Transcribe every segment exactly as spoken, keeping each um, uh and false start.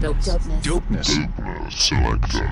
Dopeness. Dopeness. Selector.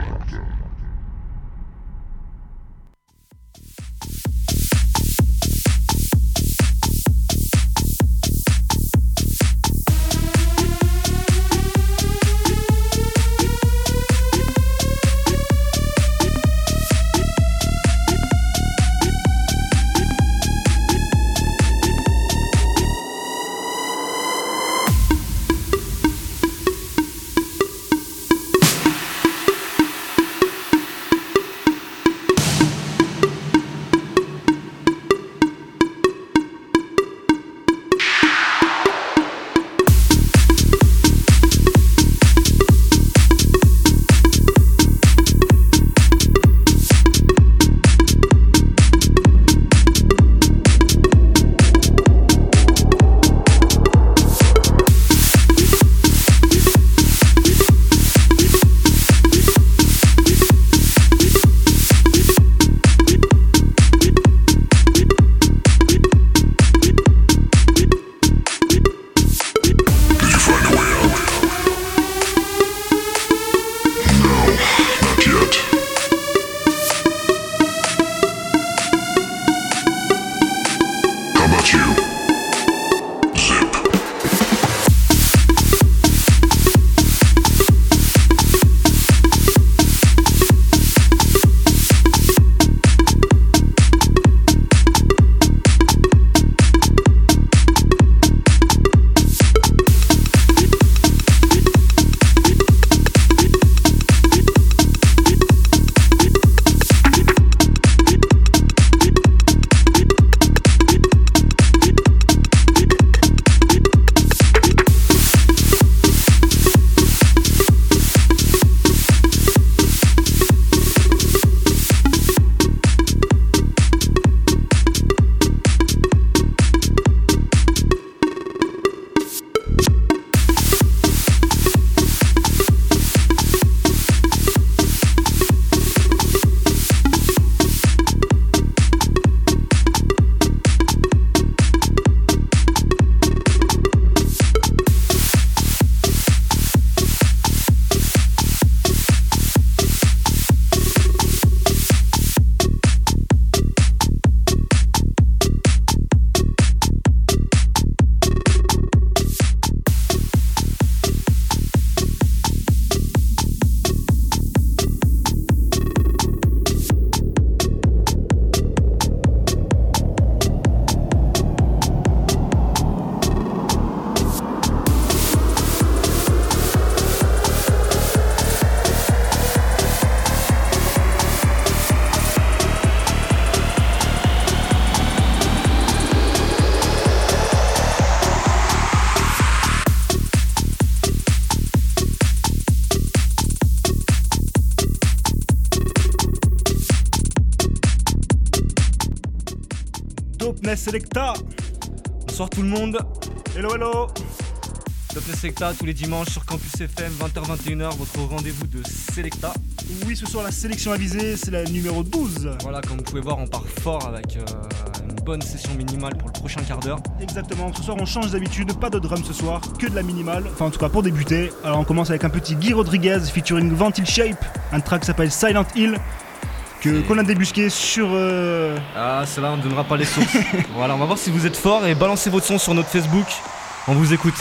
Dopeness Selecta. Bonsoir tout le monde. Hello, hello. Dopeness Selecta tous les dimanches sur Campus F M, vingt heures vingt et une heures, votre rendez-vous de Selecta. Oui, ce soir la sélection avisée, c'est la numéro douze. Voilà, comme vous pouvez voir, on part fort avec euh, une bonne session minimale pour le prochain quart d'heure. Exactement, ce soir on change d'habitude, pas de drum ce soir, que de la minimale, enfin en tout cas pour débuter. Alors on commence avec un petit Guy Rodriguez featuring Ventil Shape, un track qui s'appelle Silent Hill, que, qu'on a débusqué sur... Euh... Ah, cela on ne donnera pas les sources. Voilà, on va voir si vous êtes fort et balancez votre son sur notre Facebook, on vous écoute.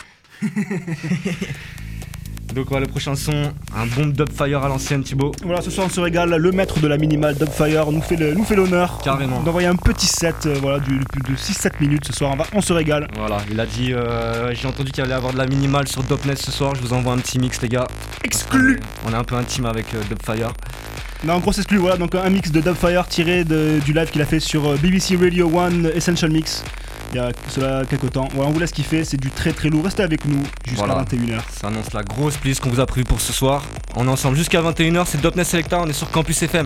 Donc voilà, le prochain son, un bon dubfire à l'ancienne, Thibaut. Voilà, ce soir on se régale, le maître de la minimale dubfire nous fait, le, nous fait l'honneur carrément d'envoyer un petit set euh, voilà, du, de six sept minutes ce soir, on, va, on se régale. Voilà, il a dit, euh, j'ai entendu qu'il allait avoir de la minimale sur Dopeness ce soir, je vous envoie un petit mix les gars. Exclu. On est un peu intime avec euh, dubfire. Non, en gros c'est exclu, voilà, donc un mix de dubfire tiré de, du live qu'il a fait sur B B C Radio one Essential Mix. Il y a cela quelques temps. Voilà, on vous laisse kiffer, c'est du très très lourd. Restez avec nous jusqu'à voilà. vingt et une heures. Ça annonce la grosse playlist qu'on vous a prévue pour ce soir. On est ensemble jusqu'à vingt et une heures, c'est Dopeness Selecta, on est sur Campus F M.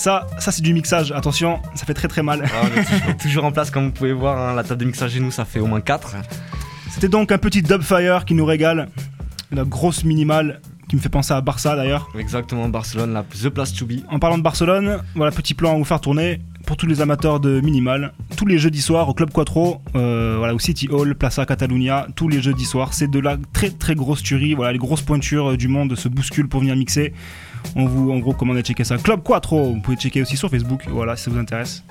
Ça, ça c'est du mixage, attention, ça fait très très mal. Ah, on est toujours, toujours en place, comme vous pouvez voir, hein, la table de mixage chez nous, ça fait au moins quatre. C'était donc un petit Dubfire qui nous régale, la grosse minimale qui me fait penser à Barça d'ailleurs. Exactement, Barcelone, la The Place to Be. En parlant de Barcelone, voilà, petit plan à vous faire tourner pour tous les amateurs de minimal. Tous les jeudis soirs au Club Quattro, euh, voilà, au City Hall, Plaza Catalunya, tous les jeudis soirs, c'est de la très très grosse tuerie. Voilà, les grosses pointures du monde se bousculent pour venir mixer. On vous en gros recommande de checker ça. Club Quattro, vous pouvez checker aussi sur Facebook, voilà, si ça vous intéresse.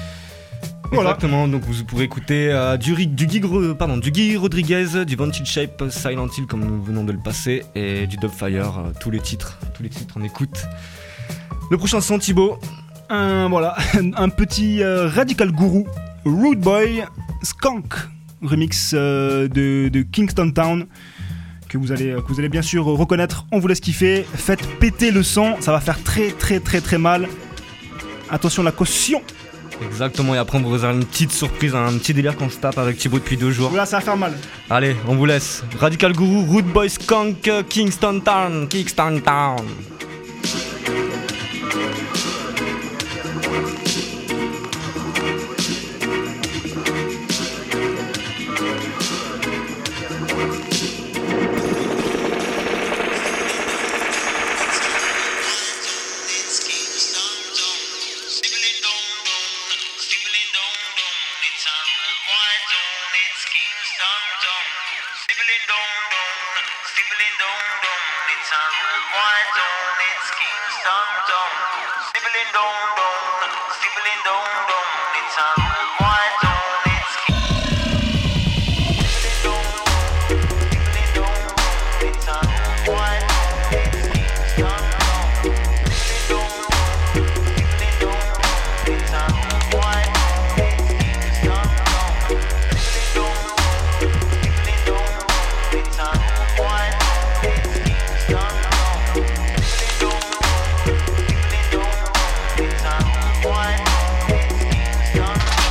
Voilà. Exactement, donc vous pourrez écouter euh, du, du, Guy, pardon, du Guy Rodriguez, du Vantage Shape, Silent Hill comme nous venons de le passer, et du Dubfire, euh, tous les titres, tous les titres on écoute. Le prochain son, Thibaut. Un, voilà, un petit euh, Radical Guru, Rude Boy, Skunk, remix euh, de, de Kingston Town, que vous, allez, que vous allez bien sûr reconnaître. On vous laisse kiffer, faites péter le son, ça va faire très très très très mal. Attention la caution. Exactement, et après on vous réserve une petite surprise, un petit délire qu'on se tape avec Thibaut depuis deux jours. Voilà, ça va faire mal. Allez, on vous laisse. Radical Guru, Rude Boy, Skunk, Kingston Town, Kingston Town. One.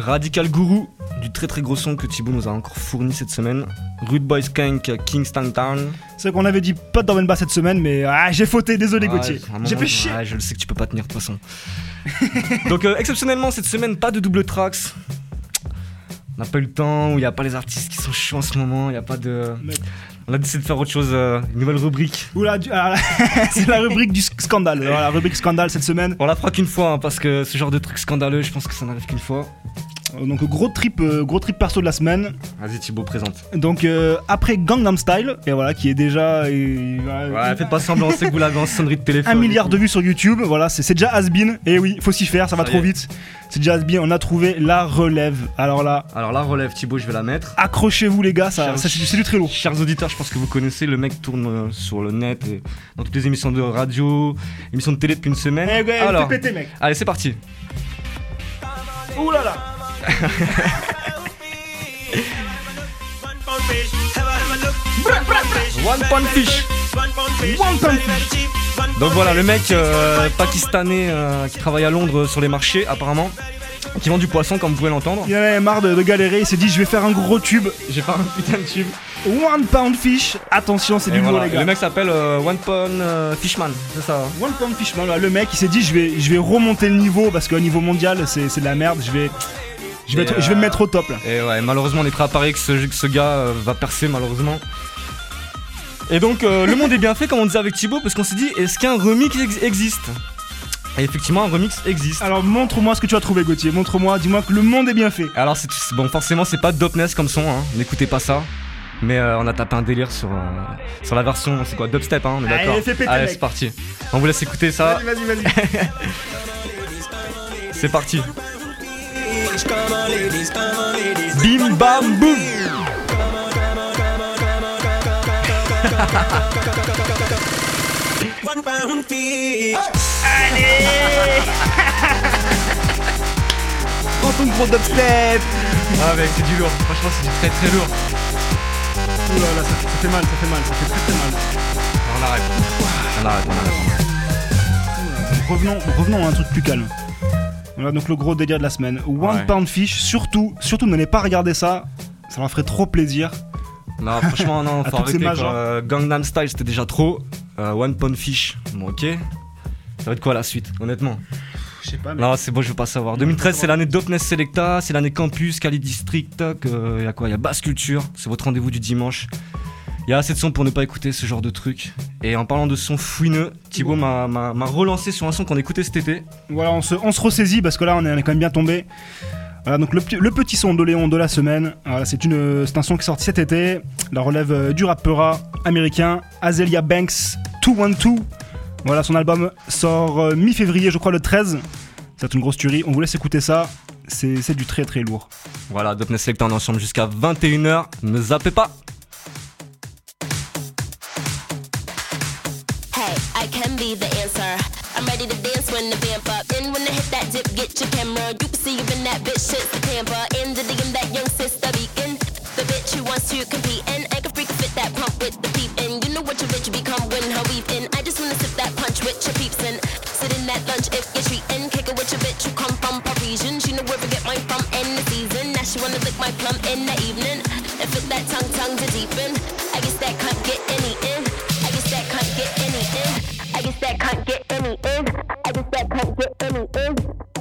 Radical Guru, du très très gros son que Thibaut nous a encore fourni cette semaine. Rude Boy Skank, Kingston Town. C'est qu'on avait dit pas de drum and bass cette semaine, mais ah, j'ai fauté, désolé Ah, Gauthier. à un moment, J'ai fait chier. ah, je le sais que tu peux pas tenir de toute façon. Donc euh, exceptionnellement cette semaine, pas de double tracks. On n'a pas eu le temps, il n'y a pas les artistes qui sont chauds en ce moment, il n'y a pas de... Mec. On a décidé de faire autre chose, euh, une nouvelle rubrique. Oula, du- ah, c'est la rubrique du sc- scandale. Alors, la rubrique scandale cette semaine. On la fera qu'une fois, hein, parce que ce genre de truc scandaleux, je pense que ça n'arrive qu'une fois. Euh, Donc gros trip, euh, gros trip perso de la semaine. Vas-y Thibaut, présente. Donc euh, après Gangnam Style, et voilà, qui est déjà euh, Ouais, faites pas semblant, c'est que vous l'avez en sonnerie de téléphone. un milliard de vues sur YouTube. Voilà, c'est c'est déjà has-been. Et oui, faut s'y faire, ça va Ça y trop est. vite. C'est déjà has-been. On a trouvé la relève. Alors là, Alors là, relève Thibaut, je vais la mettre. accrochez-vous les gars, ça, Cher- ça, c'est du- c'est du très lourd. Chers auditeurs, je pense que vous connaissez, le mec tourne euh, sur le net et dans toutes les émissions de radio, émissions de télé depuis une semaine. Eh ouais, Alors, fais péter mec. allez, c'est parti. Ouh là là. One Pound Fish. One Pound Fish. Donc voilà, le mec euh, pakistanais euh, qui travaille à Londres sur les marchés, apparemment, qui vend du poisson, comme vous pouvez l'entendre. Il en avait marre de, de galérer, il s'est dit je vais faire un gros tube. J'ai pas un putain de tube. One Pound Fish. Attention, c'est Et du lourd voilà, les gars. le mec s'appelle euh, One Pound euh, Fishman, c'est ça. hein. One Pound Fish, voilà, le mec il s'est dit je vais, je vais remonter le niveau parce qu'au niveau mondial c'est c'est de la merde, je vais, je vais, Et être- euh, je vais me mettre au top là. Et ouais, malheureusement, on est prêt à parier que ce, que ce gars euh, va percer, malheureusement. Et donc, euh, le monde est bien fait, comme on disait avec Thibaut, parce qu'on s'est dit, est-ce qu'un remix ex- existe? Et effectivement, un remix existe. Alors montre-moi ce que tu as trouvé Gauthier, montre-moi, dis-moi que le monde est bien fait. Alors, c'est, c'est- bon, forcément, c'est pas dopeness comme son, hein. N'écoutez pas ça. Mais euh, on a tapé un délire sur, euh, sur la version, c'est quoi, dubstep, hein, on est Allez, d'accord. fais péter, Allez, mec. c'est parti. On vous laisse écouter ça. Vas-y, vas-y, vas-y. C'est parti. Bim bam boum. Prends ton gros dubstep. Ah mec, c'est du lourd. Franchement, c'est du très très lourd. Ouh là là, ça, ça fait mal, ça fait mal, ça fait très très mal. On arrête. On arrête, on arrête. Revenons, revenons à un truc plus calme. Voilà donc le gros délire de la semaine. One Ouais. Pound Fish, surtout, surtout n'allez pas regarder ça, ça leur ferait trop plaisir. Non, franchement, non, À faut toutes ces arrêter majors. quoi. Euh, Gangnam Style, c'était déjà trop. Euh, One Pound Fish, bon, ok. Ça va être quoi la suite, honnêtement? Je sais pas, mais Non, c'est bon, je veux pas savoir. deux mille treize, c'est l'année Dopeness Selecta, c'est l'année Campus, Cali District, il y a quoi? Il y a Basse Culture, c'est votre rendez-vous du dimanche. Il y a assez de sons pour ne pas écouter ce genre de truc. Et en parlant de sons fouineux, Thibaut m'a, m'a, m'a relancé sur un son qu'on écoutait cet été. voilà, on se, on se ressaisit parce que là on est, on est quand même bien tombé. Voilà, donc le, petit- le petit son de Léon de la semaine, voilà, c'est, une, c'est un son qui est sorti cet été, la relève euh, du rappeur américain Azealia Banks deux cent douze. Voilà, son album sort euh, mi-février, je crois le treize. C'est une grosse tuerie, on vous laisse écouter ça, c'est, c'est du très très lourd. Voilà, Dopeness Selecta, on est ensemble jusqu'à vingt et une heures. Ne zappez pas. Hey, I can be the answer. I'm ready to dance when the vamp up. And when I hit that dip, get your camera. You can see you in that bitch, shit's the tamper. In the D M, that young sister beacon. The bitch who wants to compete. And I can freak fit that pump with the peep. And you know what your bitch become when her weave in. I just wanna sip that punch with your peeps and sit in that lunch if you're treating. Kick it with your bitch who come from Parisian. She know where to get mine from in the season. Now she wanna lick my plum in the evening. And fit that tongue, tongue to deepen. I guess that can't get any in. I guess that can't get any in. I guess that can't get any in. I guess that can't get any in.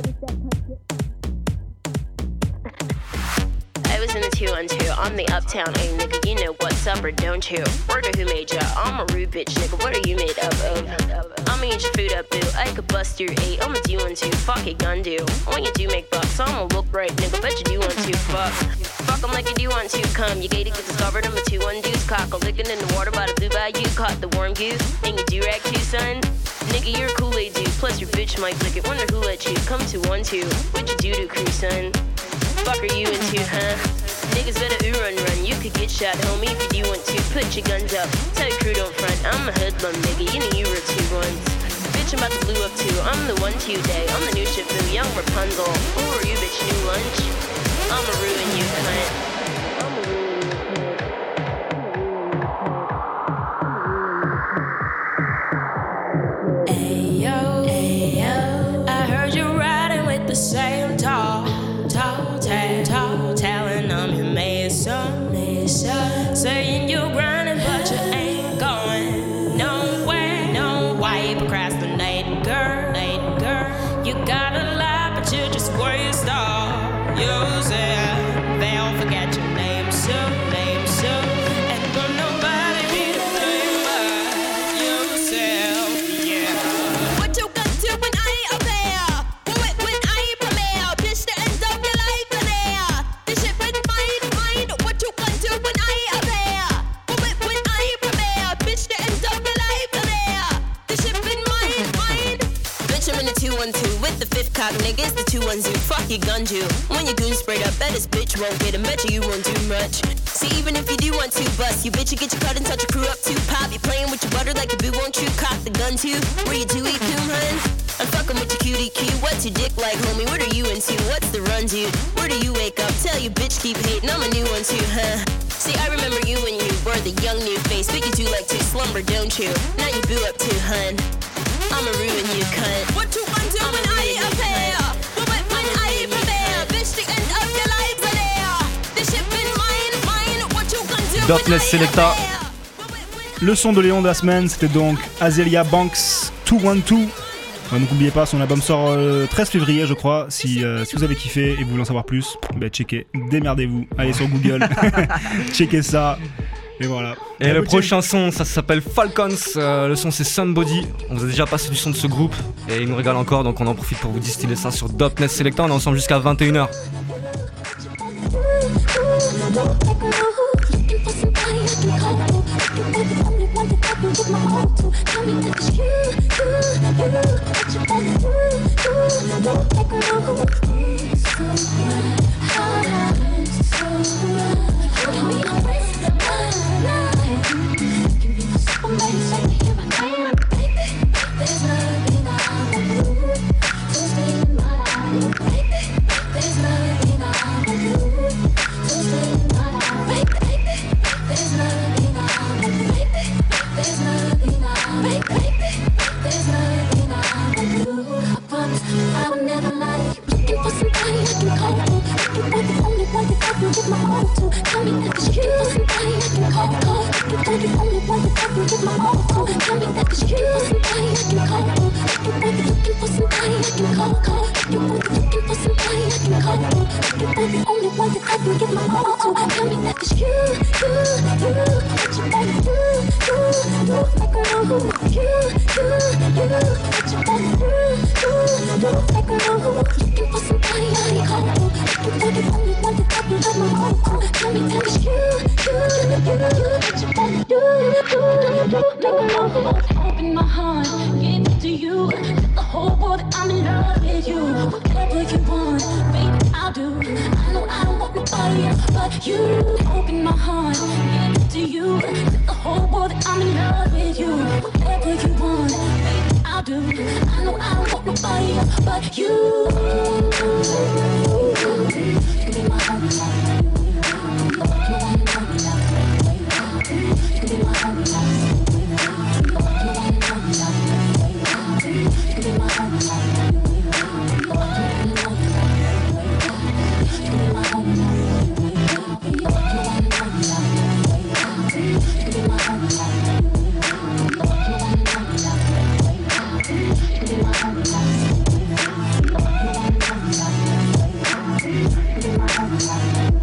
I was in the two on two. I'm the uptown A nigga. You know what's up or don't you? Word of who made ya? I'm a rude bitch nigga. What are you made up of? I'ma eat your food up, boo. I could bust your eight. I'ma do one two. Fuck it, gun do. When you do make bucks, I'ma look right, nigga. Bet you do want to. Fuck. Fuck 'em like you do want to. Come, you gated, get discovered. I'm a two one deuce. Cock a licking in the water by the blue bayou. Caught the warm goose. And you do rag too, son. Nigga, you're a Kool-Aid dude. Plus your bitch might lick it. Wonder who let you come to one two. What you do to crew, son? Fuck are you into, huh? Niggas better ooh run run. You could get shot, homie, if you do want to. Put your guns up. Tell your crew don't front. I'm a hoodlum, nigga. You know you were two ones. Bitch, I'm about to blue up too. I'm the one to you day. I'm the new Shifu, young Rapunzel. Who are you, bitch? New lunch? I'ma ruin you, cunt. I'ma ruin you, cunt. Ayo, ayo, I heard you riding with the same tall, tall tale. girl, lady girl. You got a lot, but you just waste all. Use it. They all forget your name soon, name soon. And don't nobody be the thing but yourself, yeah. What you gonna do when I ain't up there? When, when I ain't premier? Bitch, the end of your life in there. This shit been mine, mine. What you gonna do when I ain't up there? When, when I ain't premier? Bitch, the end of your life in there. This shit been mine, mine. Bitch, I'm in the two one two with the fifth cock, niggas, the two one two. Fuck your gun you. When your goon sprayed up, bet this bitch won't get him. Bet you, you won't do much. See, even if you do want to bust, you bitch, you get your cut and touch your crew up too. Pop, you playing with your butter like a boo, won't you cock the gun too? Where you do eat coon, hun? I'm fucking with your cutie Q. What's your dick like, homie? What are you into? What's the run, dude? Where do you wake up? Tell your bitch keep hating. I'm a new one too, huh? See, I remember you when you were the young new face. But you do like to slumber, don't you? Now you boo up too, hun. I'ma ruin you, cunt. What you gonna do when I ain't up there? When, when I ain't premier? Bitch, the end of your life in there. This shit been mine, mine. What you gonna do when I Dopeless ain't up Selecta. there? Le son de Léon de la semaine, c'était donc Azealia Banks deux cent douze. Euh, donc n'oubliez pas, son album sort le euh, treize février, je crois. Si, euh, si vous avez kiffé et vous voulez en savoir plus, bah checkez, démerdez-vous. Allez sur Google, checkez ça. Et voilà. Et La le beauté- prochain son, ça s'appelle Falcons. Euh, le son, c'est Somebody. On vous a déjà passé du son de ce groupe et il nous régale encore, donc on en profite pour vous distiller ça sur Dopeless Selecta. On est ensemble jusqu'à vingt et une heures. Open my heart, give it to you. Let the whole world that I'm in love with you. Whatever you want, baby, I'll do. I know I don't want nobody else but you. Open my heart, give it to you. Let the whole world that I'm in love with you. Whatever you want, baby, I'll do. I know I don't want nobody else but you. You can be my heart, you. You wanna know me like you can be my heart, you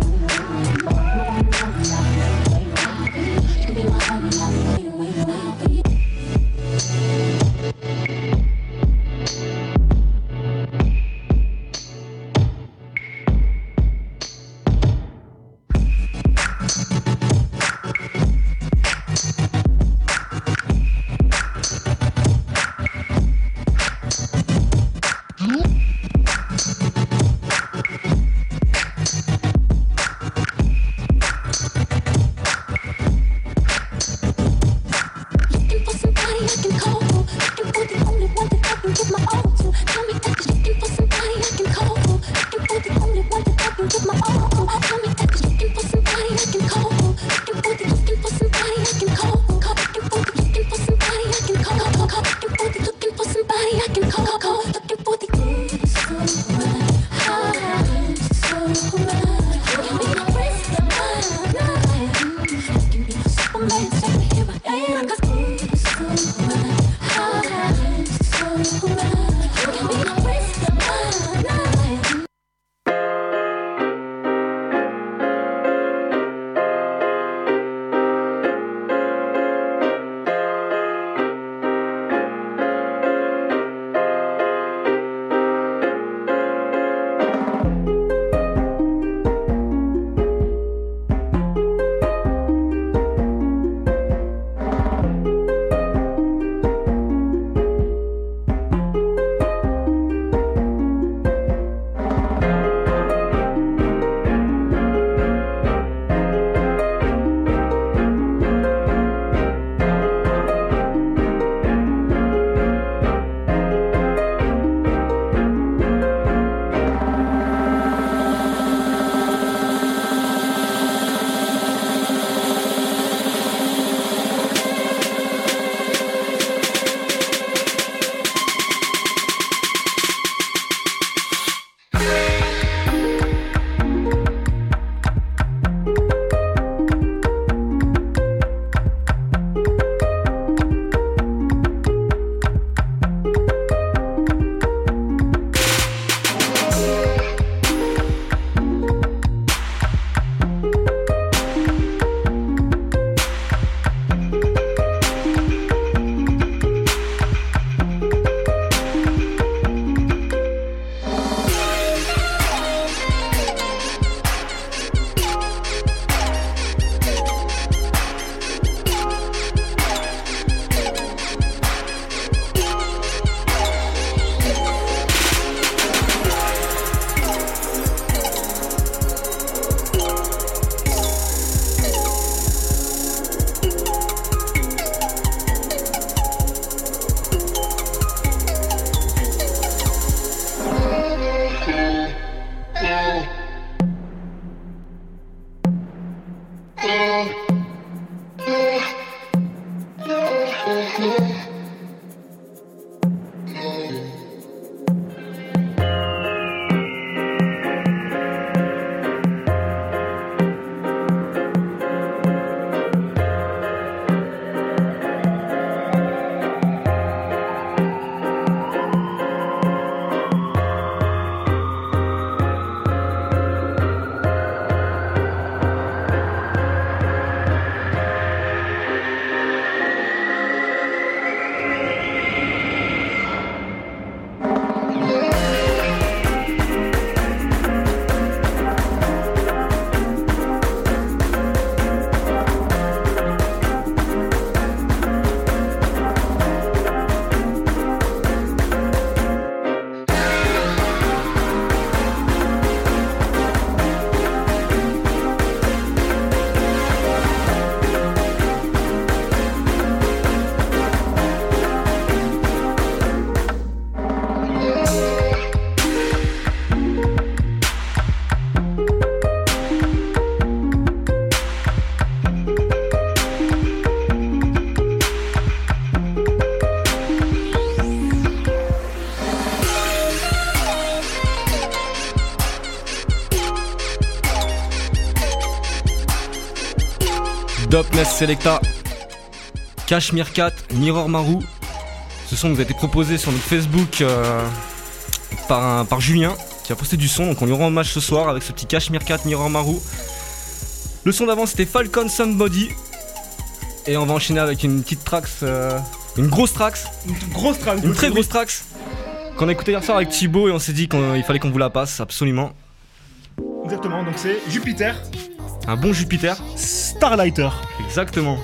Dopness Selecta, Kashmir Cat, Mirror Maru. Ce son nous a été proposé sur notre Facebook euh, par, un, par Julien qui a posté du son, donc on lui rend hommage ce soir avec ce petit Kashmir Cat, Mirror Maru. Le son d'avant c'était Falcon Somebody. Et on va enchaîner avec une petite trax, euh, une grosse trax, Une grosse track. une très grosse trax qu'on a écouté hier soir avec Thibaut et on s'est dit qu'il fallait qu'on vous la passe absolument. Exactement, donc c'est Jupiter, Un bon Jupiter, Starlighter. exactement.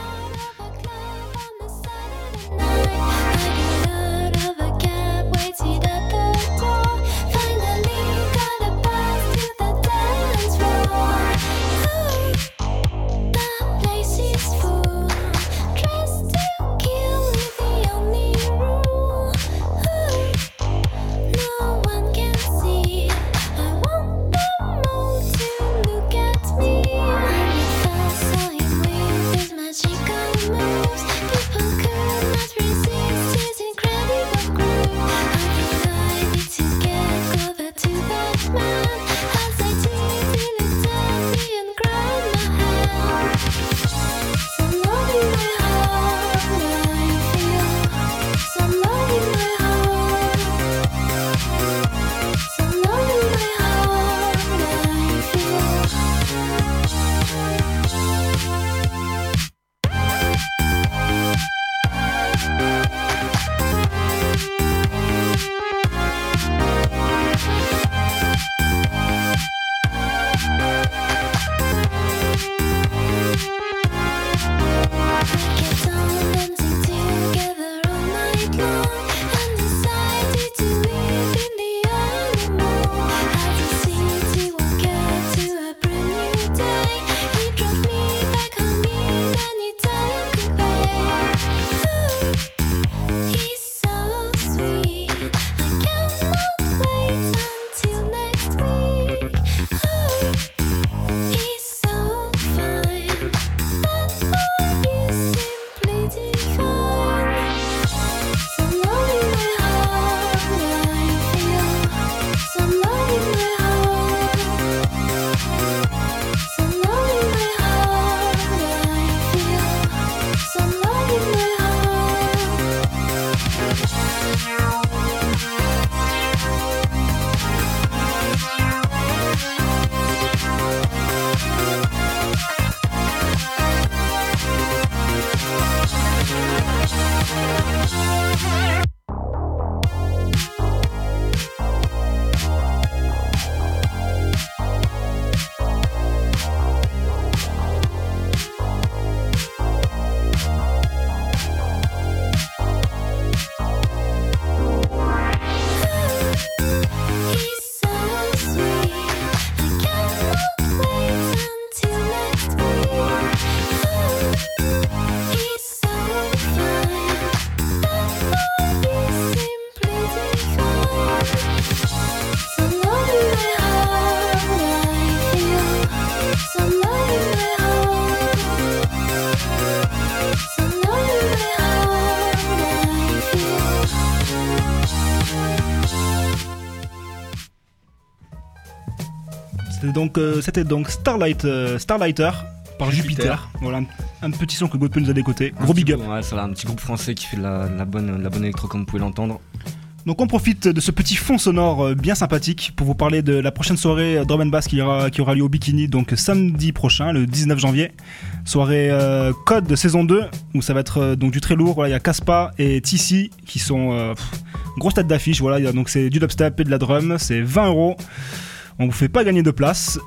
C'était donc, euh, c'était donc Starlight, euh, Starlighter par Jupiter. Jupiter. Voilà, un, un petit son que Godpé nous a décoté. Un Gros petit big up. groupe, ouais, c'est là, un petit groupe français qui fait de la, de la bonne, de la bonne électro comme vous pouvez l'entendre. Donc on profite de ce petit fond sonore euh, bien sympathique pour vous parler de la prochaine soirée euh, drum and bass qui aura, qui aura lieu au Bikini, donc samedi prochain, le dix-neuf janvier. Soirée euh, Code de saison deux, où ça va être euh, donc du très lourd. Voilà, il y a Caspa et T C qui sont euh, pff, grosse tête d'affiche. Voilà, il y a, donc c'est du dubstep et de la drum, c'est vingt euros. On vous fait pas gagner de place.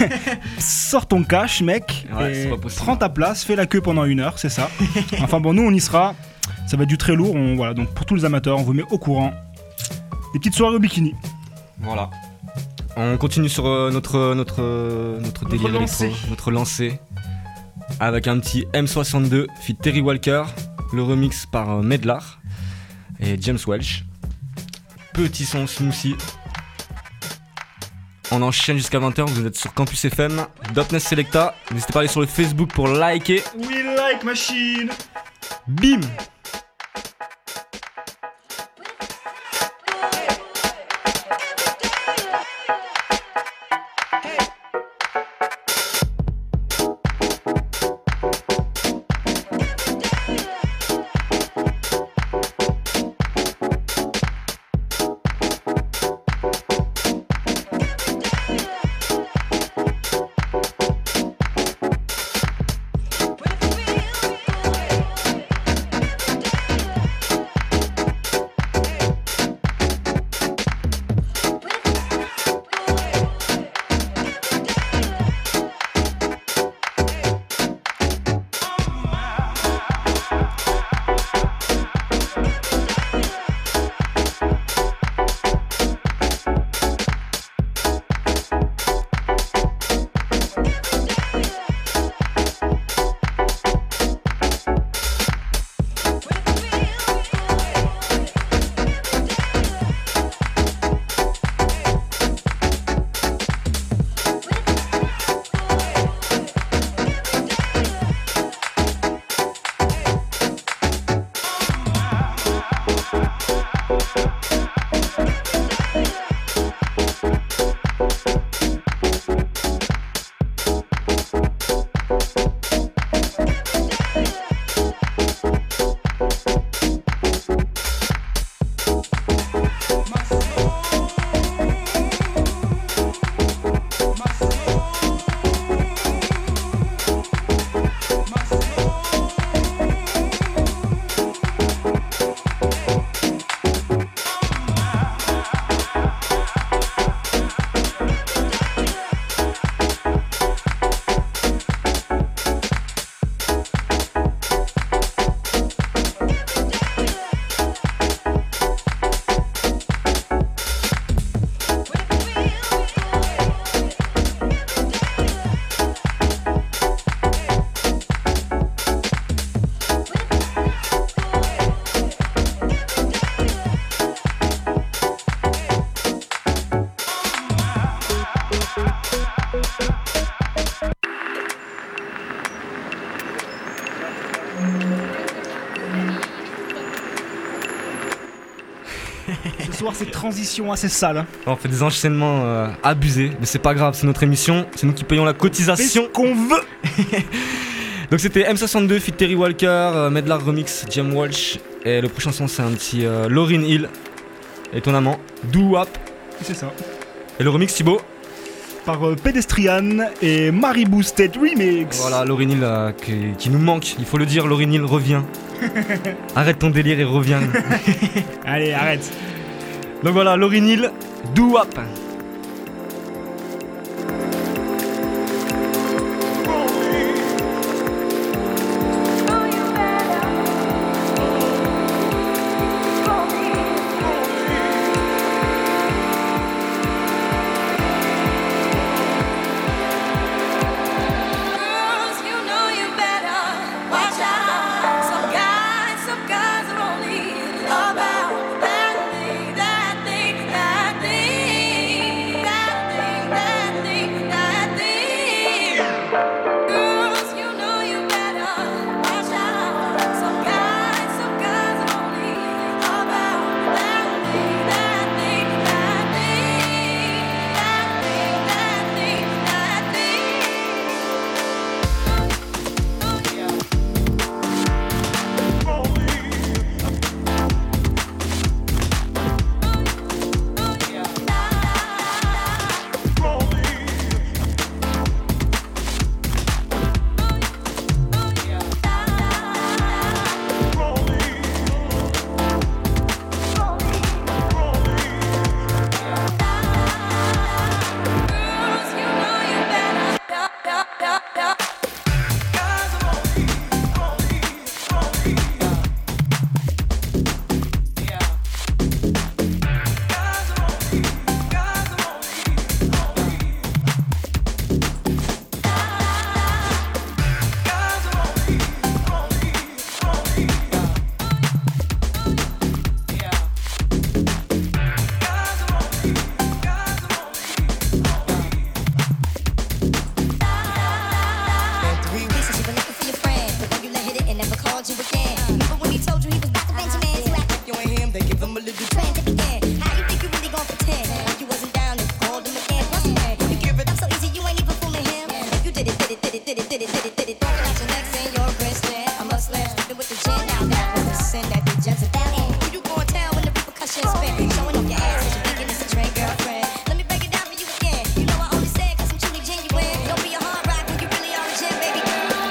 Sors ton cash, mec, Ouais, et c'est pas possible. prends ta place, fais la queue pendant une heure, c'est ça. Enfin bon, nous on y sera. Ça va être du très lourd. On, voilà, donc pour tous les amateurs, on vous met au courant. Des petites soirées au Bikini. Voilà. On continue sur euh, notre, notre, euh, notre délire lancée. électro, notre lancée, avec un petit M soixante-deux feat Terry Walker, le remix par euh, Medlar et James Welch. Petit son smoothie. On enchaîne jusqu'à vingt heures, vous êtes sur Campus F M, Dopness Selecta. N'hésitez pas à aller sur le Facebook pour liker. We like machine. Bim! Ce soir, c'est transition assez sale. Hein. On fait des enchaînements euh, abusés, mais c'est pas grave, c'est notre émission, c'est nous qui payons la Fais cotisation. ce qu'on veut. Donc c'était M soixante-deux, feat Terry Walker, euh, Medlar Remix, Jam Walsh. Et le prochain son, c'est un petit euh, Lauryn Hill, étonnamment, Doo Wop. C'est ça. Et le remix, Thibaut. Par euh, Pedestrian et Maribou State Remix. Voilà, Lauryn Hill euh, qui, qui nous manque, il faut le dire, Lauryn Hill revient. Arrête ton délire et reviens. Allez, arrête. Donc voilà, Lauryn Hill, Doo Wop. Girls, you know you better watch out. Some guys, some guys are only about that thing, that thing, that thing, that thing, that thing, that thing. Girls, you know you better watch out. Some guys, some guys are only about that thing, that thing, that thing, that thing, that thing, that thing. Girls, you know you better. Da, da, da, da. Three weeks since you were looking for your friend, but then you let hit it and never called you again. Remember when he told you he was back to Benjamin? You act like you ain't him, they give him a little trend to begin. How you think you really gon' pretend like you wasn't down and called him again? Plus, man, you give it up so easy, you ain't even fooling him. If you did it, did it, did it, did it, did it, did it, did it, throwing out your necks and your wristlet. I'm a slam, sleeping with the gin. Now that was the sin that did just about it. Who you gon' tell when the repercussions spin? Showing off your ass, cause you thinking it's a trend, girlfriend. Let me break it down for you again. You know I only say it cause I'm truly genuine. Don't be a hard rock when you really are a gem, baby.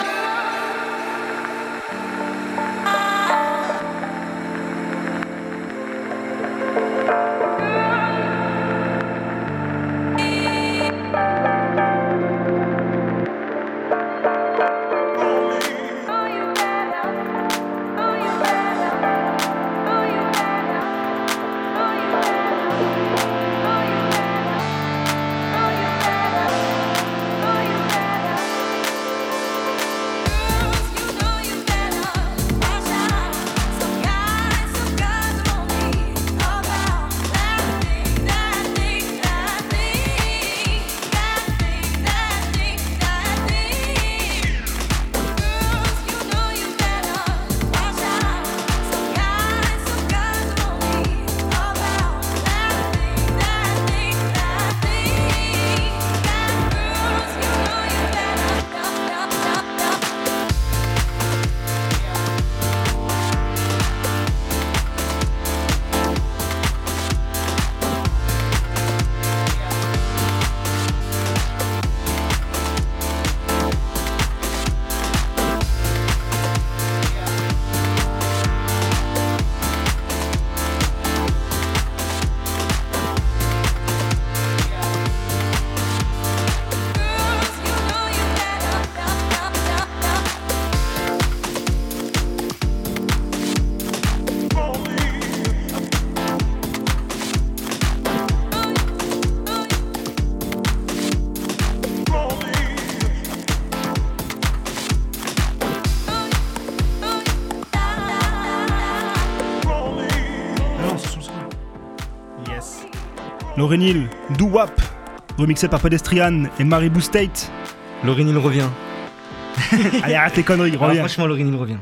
Lauryn Hill, Doo Wop, remixé par Pedestrian et Maribou State. Lauryn Hill revient. Allez, arrête les conneries, Ah, reviens. franchement, Lauryn Hill revient.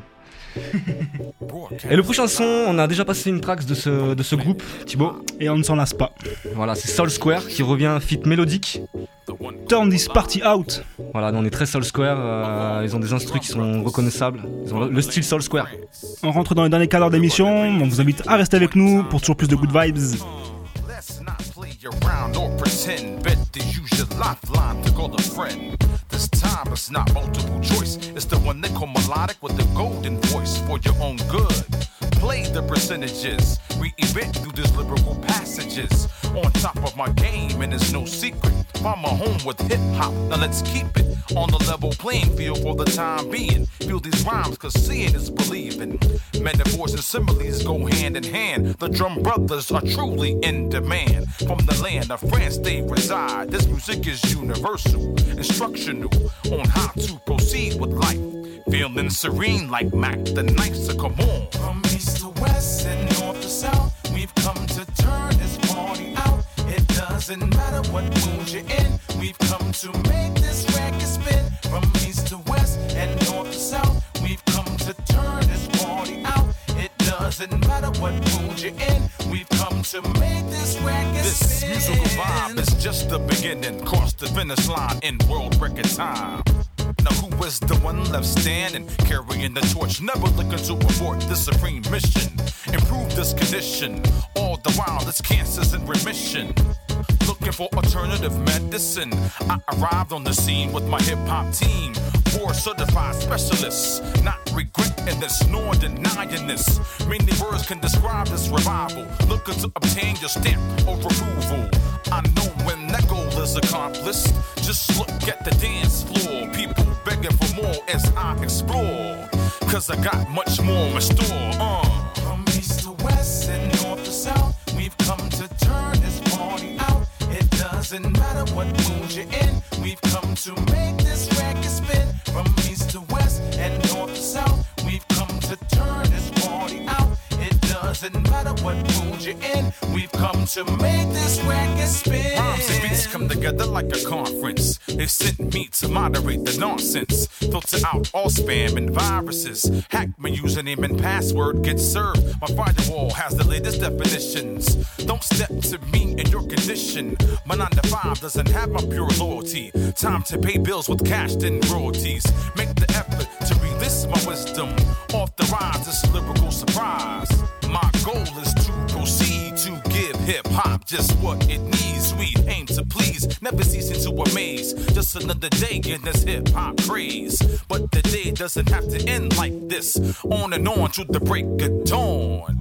Et le prochain son, on a déjà passé une track de ce, de ce groupe, Thibaut. Et on ne s'en lasse pas. Voilà, c'est Soul Square qui revient fit mélodique. Turn this party out. Voilà, on est très Soul Square, euh, ils ont des instrus qui sont reconnaissables. Ils ont le, le style Soul Square. On rentre dans le dernier quart d'heure d'émission. On vous invite à rester avec nous pour toujours plus de good vibes. Let's not play around or pretend. Bet to use your lifeline to call a friend. This time it's not multiple choice. It's the one they call melodic with the golden voice for your own good. Play the percentages. Reinvent through these lyrical passages. On top of my game, and it's no secret. Find my home with hip hop. Now let's keep it on the level playing field for the time being. Feel these rhymes, cause seeing is believing. Metaphors and similes go hand in hand. The drum brothers are truly in demand. From the land of France they reside. This music is universal, instructional on how to proceed with life. Feeling serene like Mac the Knife, so come on. From east to west and north to south, we've come to turn this party out. It doesn't matter what mood you're in, we've come to make this record spin. From east to west and north to south, we've come to turn this party out. It doesn't matter what mood you're in, we've come to make this record this spin. This musical vibe is just the beginning. Cross the finish line in world record time. Now who is the one left standing, carrying the torch, never looking to abort this supreme mission. Improve this condition, all the while this cancer's in remission. Looking for alternative medicine, I arrived on the scene with my hip-hop team. Four certified specialists, not regretting this nor denying this. Many words can describe this revival, looking to obtain your stamp of approval. I know when that goal is accomplished, just look at the dance floor. People begging for more as I explore, cause I got much more in store. uh. From east to west and north to south, we've come to turn this party out. It doesn't matter what mood you're in, we've come to make this record spin. From east to west and north to south, we've come to turn this party out. It doesn't matter what mood you're in, we've come to make this record spin. Rhymes and beats come together like a conference. They sent me to moderate the nonsense, filter out all spam and viruses. Hack my username and password, get served. My firewall has the latest definitions. Don't step to me in your condition. My nine to five doesn't have my pure loyalty. Time to pay bills with cash and royalties. Make the effort to release my wisdom. Authorize this lyrical surprise. My goal is to proceed to give hip-hop just what it needs. We aim to please, never ceasing to amaze. Just another day in this hip-hop craze. But the day doesn't have to end like this. On and on to the break of dawn.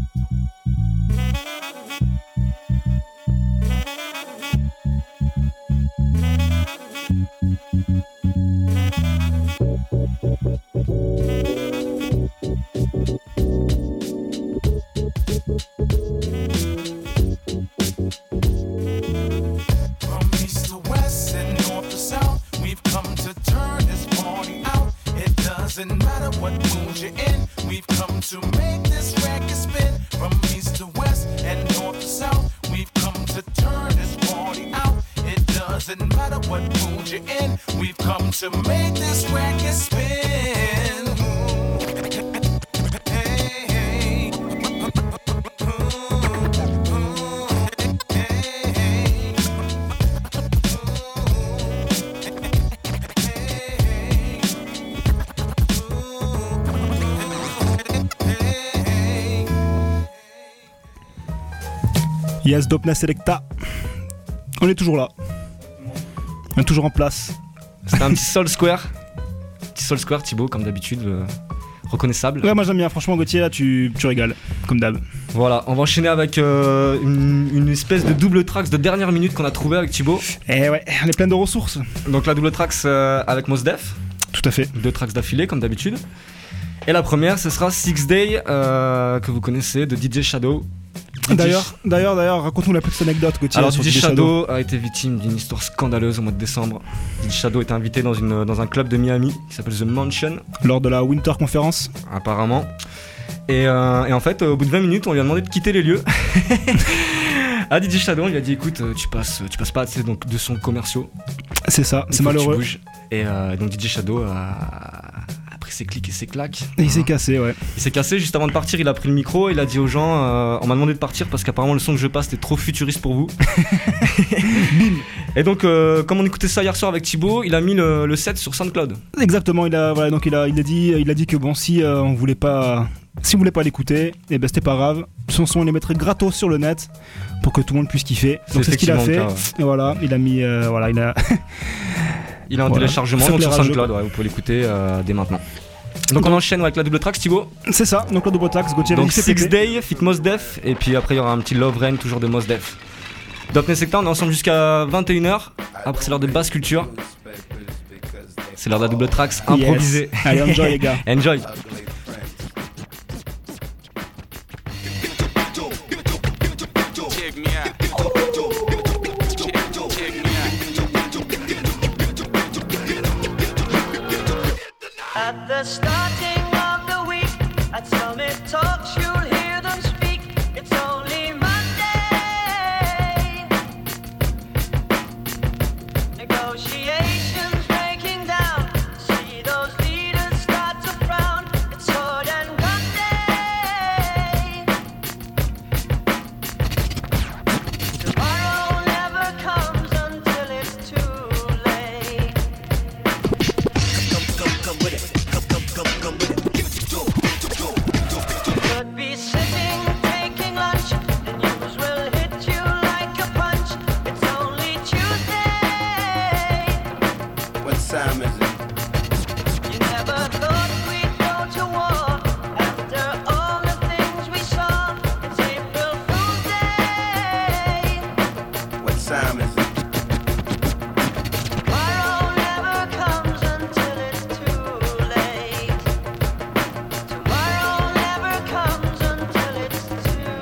Doesn't matter what mood you're in, we've come to make this record spin. From east to west and north to south, we've come to turn this party out. It doesn't matter what mood you're in, we've come to make this record spin. Yes, Dopna Selecta. On est toujours là. On est toujours en place. C'était un petit Soul Square. Petit Soul Square, Thibaut, comme d'habitude, euh, reconnaissable. Ouais, moi j'aime bien. Franchement, Gauthier, là, tu, tu régales, comme d'hab. Voilà, on va enchaîner avec euh, une, une espèce de double tracks de dernière minute qu'on a trouvé avec Thibaut. Eh ouais, on est plein de ressources. Donc la double tracks euh, avec Mos Def. Tout à fait. Deux tracks d'affilée, comme d'habitude. Et la première, ce sera Six Day, euh, que vous connaissez, de D J Shadow. D'ailleurs, d'ailleurs, d'ailleurs, raconte-nous la petite anecdote, Gauthier. Alors, sur D J Shadow. Shadow a été victime d'une histoire scandaleuse au mois de décembre. D J Shadow était invité dans, une, dans un club de Miami qui s'appelle The Mansion. Lors de la Winter Conference. Apparemment. Et, euh, et en fait, au bout de vingt minutes, on lui a demandé de quitter les lieux. À D J Shadow, on lui a dit écoute, tu passes, tu passes pas assez donc, de sons commerciaux. C'est ça, c'est malheureux. Et euh, donc D J Shadow a, a pris après ses clics et ses claques. Et il s'est cassé, ouais. Il s'est cassé juste avant de partir, il a pris le micro, il a dit aux gens, euh, on m'a demandé de partir parce qu'apparemment le son que je passe était trop futuriste pour vous. Et donc euh, comme on écoutait ça hier soir avec Thibaut, il a mis le, le set sur SoundCloud. Exactement, il a, voilà, donc il a, il a dit, il a dit que bon, si euh, on voulait pas, si on voulait pas l'écouter, et ben c'était pas grave. Son son, il les mettrait gratos sur le net pour que tout le monde puisse kiffer. Donc c'est ce qu'il a fait. Cas, ouais. Et voilà, il a mis, euh, voilà, il a. Il a un voilà. téléchargement donc sur SoundCloud, ouais, vous pouvez l'écouter euh, dès maintenant. Donc on enchaîne avec la double track, Thibaut. C'est ça, donc la double track, Gauthier. Donc Six Day, fit Mos Def, et puis après il y aura un petit Love Rain, toujours de Mos Def. Dopness Secta, on est ensemble jusqu'à vingt et une heures. Après c'est l'heure de basse culture. C'est l'heure de la double tracks improvisée. Yes. Allez, enjoy les gars. Enjoy. At the starting of the week, at Summit Talks, you'll hear them speak. It's only Monday. Negotiations breaking down. See those leaders start to frown. It's sword and gun day. Tomorrow never comes until it's too late. Come, come, come with it. Come, come, come, come with it. Could be sitting, taking lunch. The news will hit you like a punch. It's only Tuesday. What time is it? You never thought we'd go to war after all the things we saw. It's April Fool's Day. What time is it? Tomorrow never comes until it's too late. Tomorrow never comes until it's too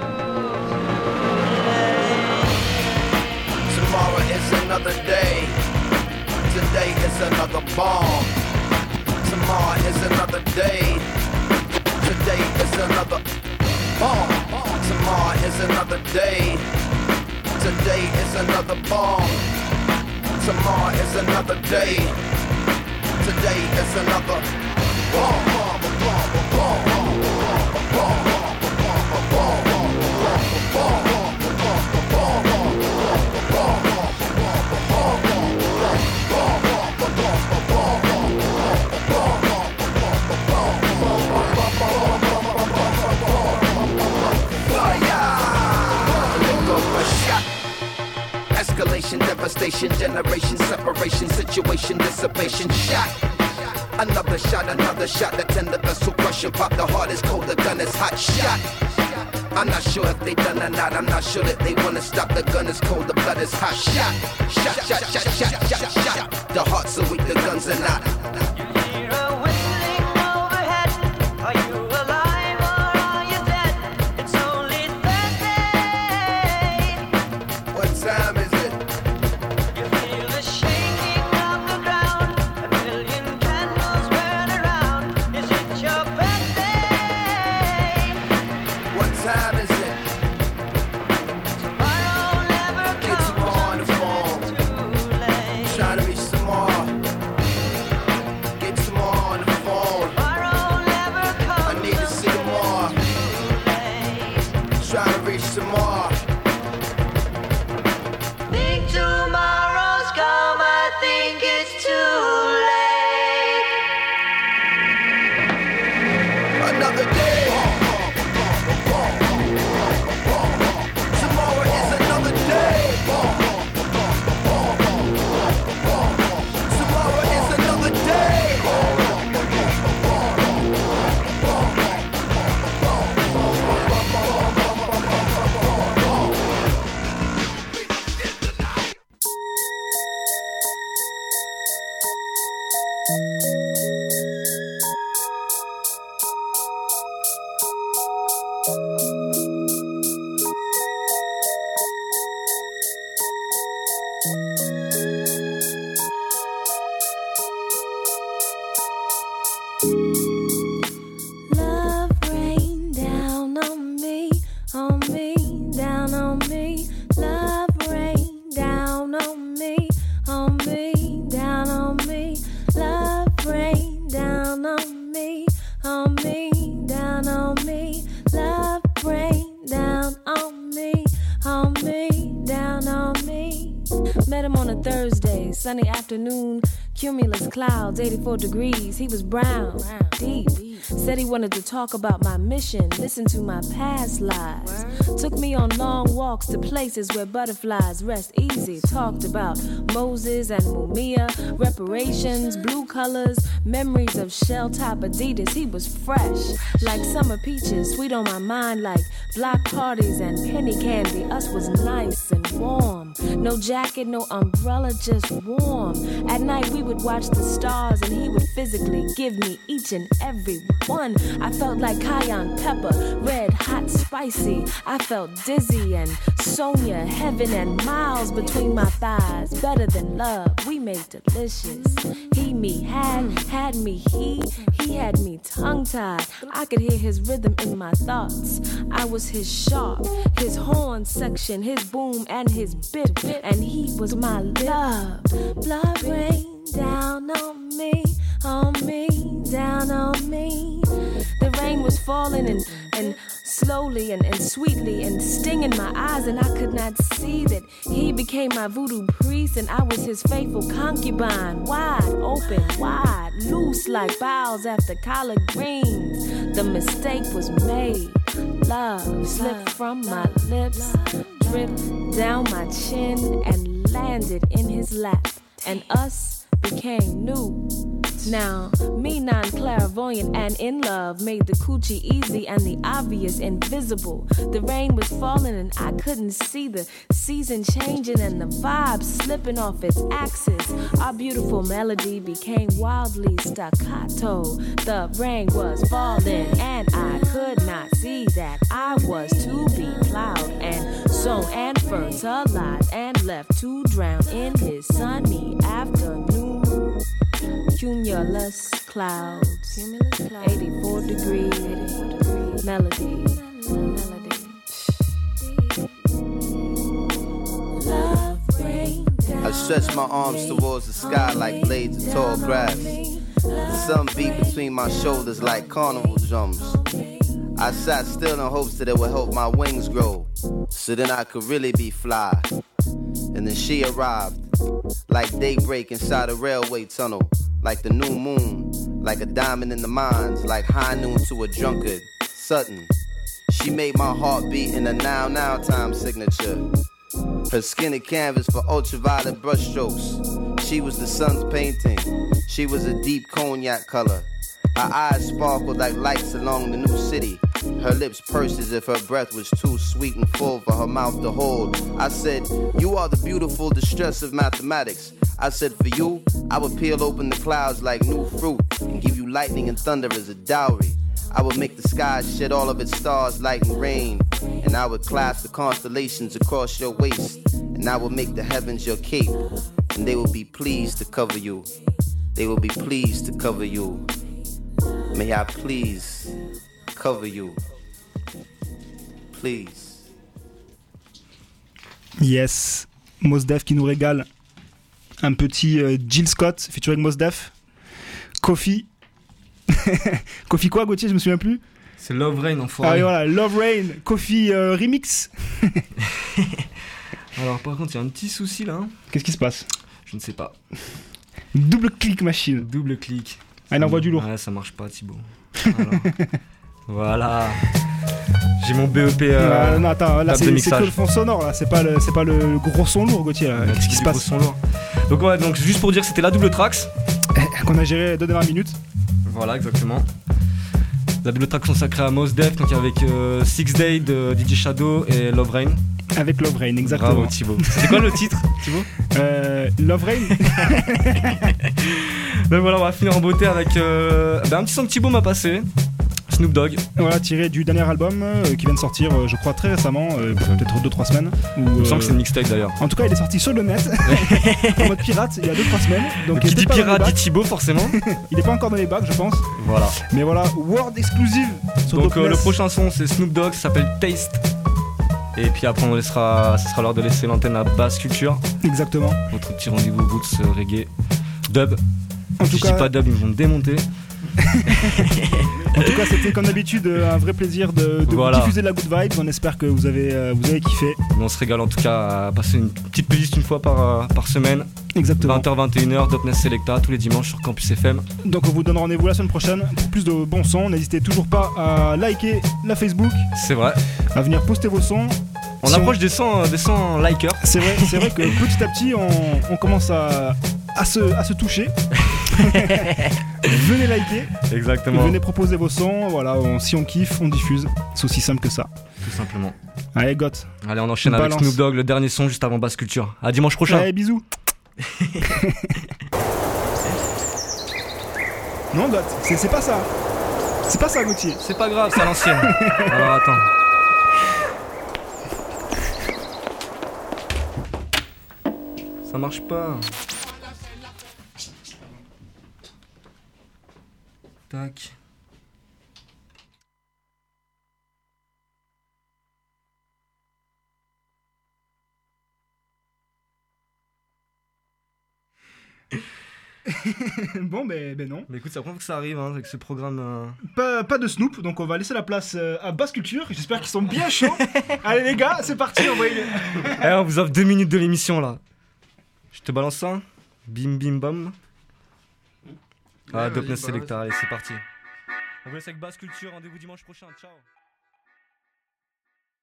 late. Tomorrow is another day. Today is another bomb. Tomorrow is another day. Today is another bomb. Tomorrow is another day. Today is another bomb. Tomorrow is another day. Today is another bomb. Bomb, bomb, bomb, bomb, bomb, bomb, escalation, devastation, generation, separation, situation, dissipation, shot. Another shot, another shot, the tender vessel crushing, pop, the heart is cold, the gun is hot, shot. I'm not sure if they done or not, I'm not sure that they wanna stop, the gun is cold, the blood is hot, shot. Shot, shot, shot, shot, shot, shot. The hearts are weak, the guns are not. You hear a whistling overhead. Are you alive or are you dead? It's only Thursday. What time is it? You feel the shaking of the ground. A million candles burn around. Is it your birthday? What time is it? Tomorrow never Get comes tomorrow on the phone. until it's too late. Try to reach tomorrow. Get tomorrow on the phone. Tomorrow never comes I need to see tomorrow. until it's too late. Try to reach tomorrow. Think tomorrow's come, I think it's too late. Another day. Tomorrow is another day. Tomorrow is another day. met him on a Thursday, sunny afternoon, cumulus clouds, eighty-four degrees. He was brown, deep. Said he wanted to talk about my mission, listen to my past lives. Took me on long walks to places where butterflies rest easy. Talked about Moses and Mumia, reparations, blue colors, memories of shell-top Adidas. He was fresh, like summer peaches, sweet on my mind like block parties and penny candy. Us was nice and warm. No jacket, no umbrella, just warm. At night we would watch the stars and he would physically give me each and every one. I felt like cayenne pepper, red, hot, spicy. I felt dizzy and Sonia, heaven and miles between my thighs. Better than love, we made delicious. He, me, had, had me, he, he had me tongue-tied. I could hear his rhythm in my thoughts. I was his sharp, his horn section, his boom and his bit, and he was my love. Blood rain down on me, on me, down on me. The rain was falling and, and slowly and, and sweetly and stinging my eyes, and I could not see that he became my voodoo priest and I was his faithful concubine. Wide open, wide, loose like boughs after collard greens. The mistake was made. Love slipped from my lips, dripped down my chin and landed in his lap, and us became new. Now, me non-clairvoyant and in love made the coochie easy and the obvious invisible. The rain was falling and I couldn't see the season changing and the vibe slipping off its axis. Our beautiful melody became wildly staccato. The rain was falling and I could not see that I was to be plowed and sown and fertilized and left to drown in his sunny afternoon. Cumulus clouds, eighty-four degrees, melody, melody. I stretch my arms towards the sky like blades of tall grass. The sun beat between my shoulders like carnival drums. I sat still in hopes that it would help my wings grow, so then I could really be fly. And then she arrived, like daybreak inside a railway tunnel, like the new moon, like a diamond in the mines, like high noon to a drunkard, Sutton. She made my heart beat in a now now time signature. Her skinny canvas for ultraviolet brushstrokes. She was the sun's painting. She was a deep cognac color. Her eyes sparkled like lights along the new city. Her lips pursed as if her breath was too sweet and full for her mouth to hold. I said, you are the beautiful distress of mathematics. I said, for you, I would peel open the clouds like new fruit and give you lightning and thunder as a dowry. I would make the sky shed all of its stars, light and rain, and I would clasp the constellations across your waist, and I would make the heavens your cape, and they will be pleased to cover you. They will be pleased to cover you. May I please cover you. Please. Yes, Mos Def qui nous régale. Un petit euh, Jill Scott featuring Mos Def. Kofi. Kofi quoi, Gauthier, je me souviens plus. C'est Love Rain, enfoiré. Ah oui, voilà, Love Rain, Kofi euh, remix. Alors par contre, il y a un petit souci là. Qu'est-ce qui se passe? Je ne sais pas. Double clic machine. Double clic. Ah, il envoie du lourd. Ouais, ça marche pas, Thibaut. Alors, voilà. J'ai mon B E P. Euh, ah, non, attends, là c'est, c'est que le fond sonore, là. C'est pas le, c'est pas le gros son lourd, Gauthier. Là. Qu'est-ce qui se passe? Son lourd. Donc ouais, donc juste pour dire que c'était la double tracks qu'on a géré deux dernières minutes. Voilà, exactement. La double track consacrée à Mos Def, donc avec euh, Six Day de D J Shadow et Love Rain. Avec Love Rain, exactement. Bravo Thibaut. C'est quoi le titre, Thibaut? euh, Love Rain. Donc voilà, on va finir en beauté avec euh, ben un petit son que Thibaut m'a passé. Snoop Dogg. Voilà, tiré du dernier album euh, qui vient de sortir, euh, je crois, très récemment, euh, peut-être deux trois semaines. Où, il me semble euh, que c'est une mixtape d'ailleurs. En tout cas, il est sorti sur le net, en mode pirate, il y a deux trois semaines. Donc, qui dit pirate dit Thibaut, forcément. Il n'est pas encore dans les bacs, je pense. Voilà. Mais voilà, World Exclusive. Sur donc euh, le prochain son, c'est Snoop Dogg, ça s'appelle Taste. Et puis après, on laissera, ce sera l'heure de laisser l'antenne à Bass Culture. Exactement. Votre petit rendez-vous roots, euh, reggae, dub. En si tout je cas, dis pas dub, ils vont me démonter. En tout cas, c'était comme d'habitude un vrai plaisir de, de Voilà. vous diffuser de la good vibe. On espère que vous avez, euh, vous avez kiffé. Mais on se régale en tout cas à passer une petite playlist une fois par, euh, par semaine. Exactement. vingt heures vingt et une heures, Dopness Selecta tous les dimanches sur Campus F M. Donc on vous donne rendez-vous la semaine prochaine pour plus de bons sons. N'hésitez toujours pas à liker la Facebook, C'est vrai. à venir poster vos sons. On Si approche des cent, des cent likers. C'est vrai, c'est vrai que petit à petit on, on commence à, à, se, à se toucher. Venez liker, Exactement. venez proposer vos sons. Voilà, on- si on kiffe, on diffuse. C'est aussi simple que ça. Tout simplement. Allez, Goth. Allez, on enchaîne avec Balance. Snoop Dogg, le dernier son juste avant Basse Culture. À dimanche prochain. Allez, bisous. Non, Goth, c'est c'est pas ça. C'est pas ça, Gauthier. C'est pas grave, c'est à l'ancienne. Alors attends. Ça marche pas. Tac. Bon, ben, ben non. Mais écoute, c'est la première fois que ça arrive hein, avec ce programme. euh. Pas, pas de Snoop, donc on va laisser la place euh, à Basse Culture. J'espère qu'ils sont bien chauds. Allez, les gars, c'est parti, envoyez-les. Eh, on vous offre deux minutes de l'émission là. Je te balance ça. Bim bim bam. Ah, Ouais, Dopness vas-y, Selecta, allez, c'est parti. On vous laisse avec Basse Culture, rendez-vous dimanche prochain. Ciao.